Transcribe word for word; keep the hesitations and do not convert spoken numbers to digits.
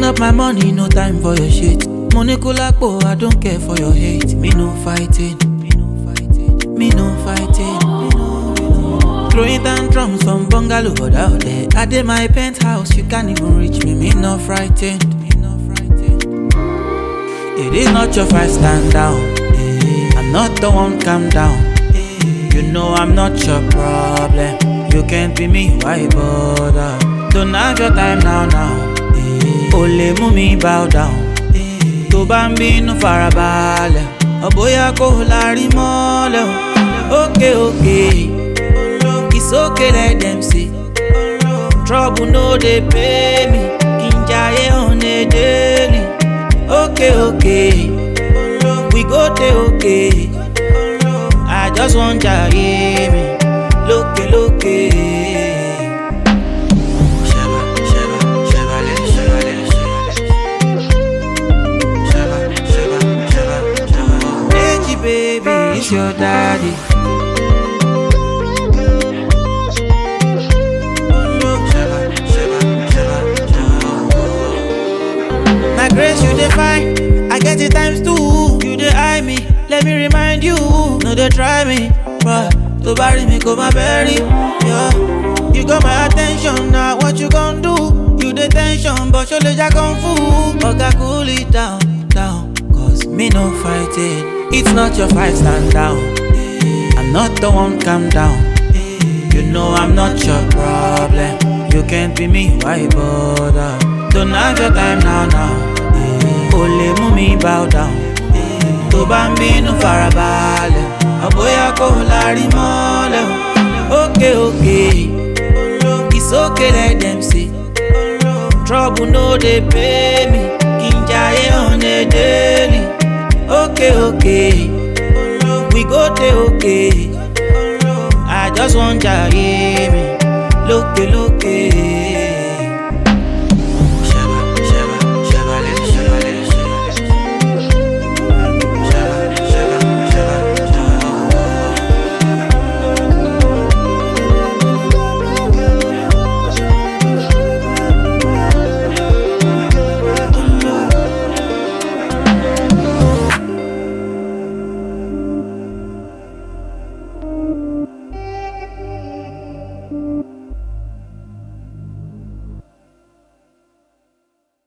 Counting up my money, no time for your shit. Money kulapo, I don't care for your hate. Me no fighting, me no fighting, me no fighting. Throwing tantrums from bungalow but out there. I did my penthouse, you can't even reach me. Me no frightened, me no frightened. It is not your fight, stand down. I'm not the one, calm down. You know I'm not your problem. You can't be me, why bother? Don't have your time now, now. Ole mumi bow down. To bambi no farabale. Oboya ko lari mole. Okay, okay. It's okay, let them see. Trouble no they pay me. Kinjaye on a daily. Okay, okay. We go there, okay. I just want ya hear me. Look, look. Baby, it's your daddy. My grace, you define. I get it times two. You dey eye me. Let me remind you. No, they try me, but to bury me, go my berry. Yeah, you got my attention now. What you gon' do? You the tension, but your legs are kung fu. Okay, cool it down, down. Cause me no fighting. It's not your fight, stand down. I'm not the one, calm down. You know I'm not your problem. You can't be me, why bother? Don't have your time now, now. Ole mumi bow down. To bambi no farabale. Oboya ko lari mole. Okay, okay. It's okay, let them see. Trouble no they pay me. Kinjaye on a daily. Okay, okay. We go there, okay. I just want ya hear me. Look, look.